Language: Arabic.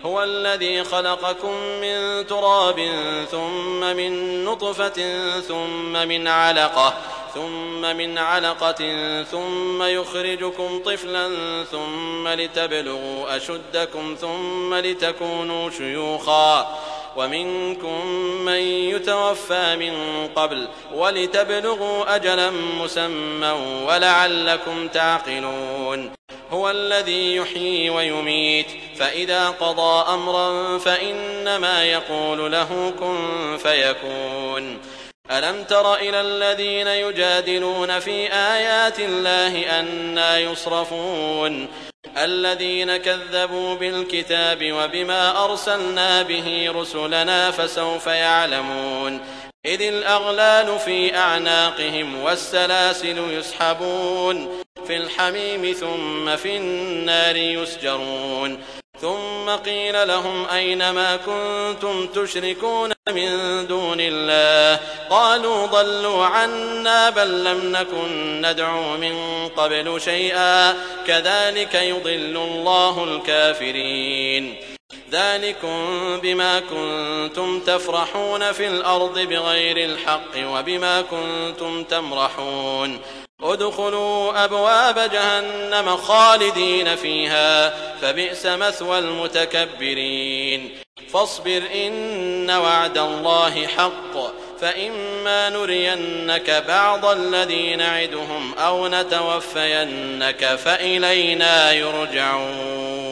هو الذي خلقكم من تراب ثم من نطفة ثم من علقة ثم يخرجكم طفلا ثم لتبلغوا أشدكم ثم لتكونوا شيوخا ومنكم من يتوفى من قبل ولتبلغوا أجلا مسمى ولعلكم تعقلون هو الذي يحيي ويميت فإذا قضى أمرا فإنما يقول له كن فيكون ألم تر إلى الذين يجادلون في آيات الله أنى يصرفون الذين كذبوا بالكتاب وبما أرسلنا به رسلنا فسوف يعلمون إذ الأغلال في أعناقهم والسلاسل يسحبون في الحميم ثم في النار يسجرون ثم قيل لهم أين ما كنتم تشركون من دون الله قالوا ضلوا عنا بل لم نكن ندعو من قبل شيئا كذلك يضل الله الكافرين ذلكم بما كنتم تفرحون في الأرض بغير الحق وبما كنتم تمرحون ادخلوا أبواب جهنم خالدين فيها فبئس مثوى المتكبرين فاصبر إن وعد الله حق فإما نرينك بعض الذي نعدهم أو نتوفينك فإلينا يرجعون.